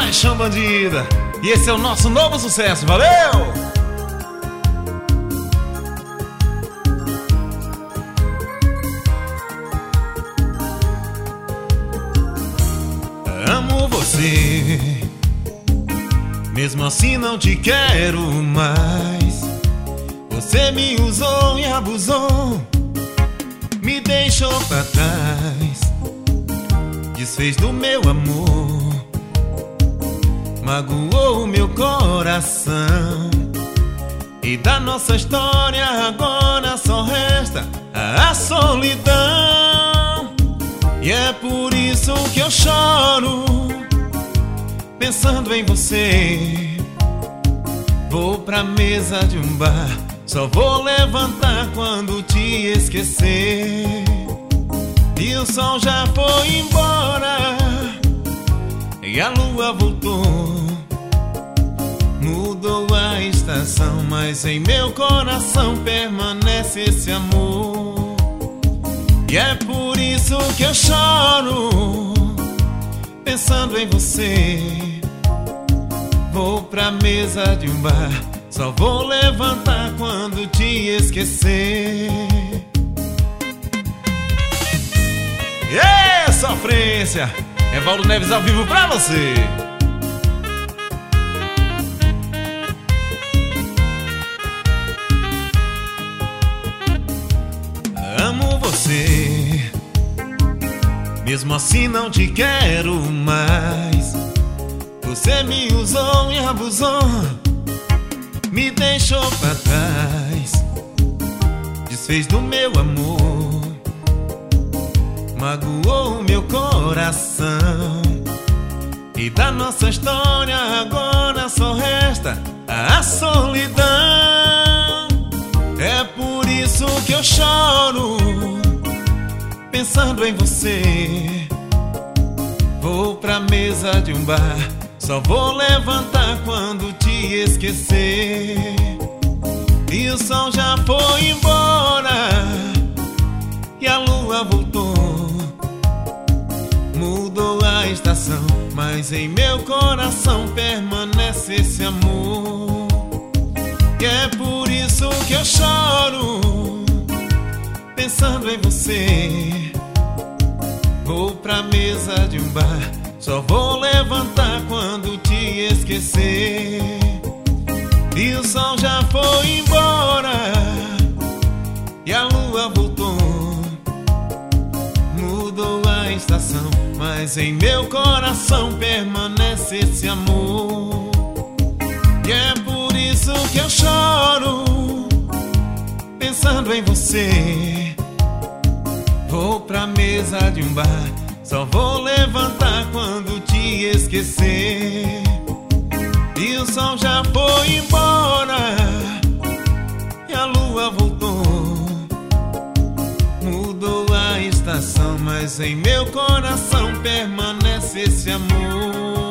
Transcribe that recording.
Paixão Bandida. E esse é o nosso novo sucesso, valeu! Amo você, mesmo assim não te quero mais. Você me usou e abusou, me deixou pra trás, desfez do meu amor, magoou o meu coração. E da nossa história agora só resta a solidão. E é por isso que eu choro, pensando em você. Vou pra mesa de um bar, só vou levantar quando te esquecer. E o sol já foi embora e a lua voltou, mudou a estação, mas em meu coração permanece esse amor. E é por isso que eu choro, pensando em você. Vou pra mesa de um bar, só vou levantar quando te esquecer. E sofrência! Evaldo Neves ao vivo pra você. Amo você, mesmo assim não te quero mais. Você me usou e abusou, me deixou pra trás, desfez do meu amor, magoou o meu coração. E da nossa história agora só resta a solidão. É por isso que eu choro, pensando em você. Vou pra mesa de um bar, só vou levantar quando te esquecer. E o sol já foi embora e a lua voltou, mudou a estação, mas em meu coração permanece esse amor. E é por isso que eu choro, pensando em você. Vou pra mesa de um bar, só vou levantar quando te esquecer. E o sol já foi embora e a lua voltou, mudou a estação, mas em meu coração permanece esse amor. E é por isso que eu choro, pensando em você. Vou pra mesa de um bar, só vou levantar quando te esquecer. E o sol já foi embora e a lua voltou, mudou a estação, mas em meu coração permanece esse amor.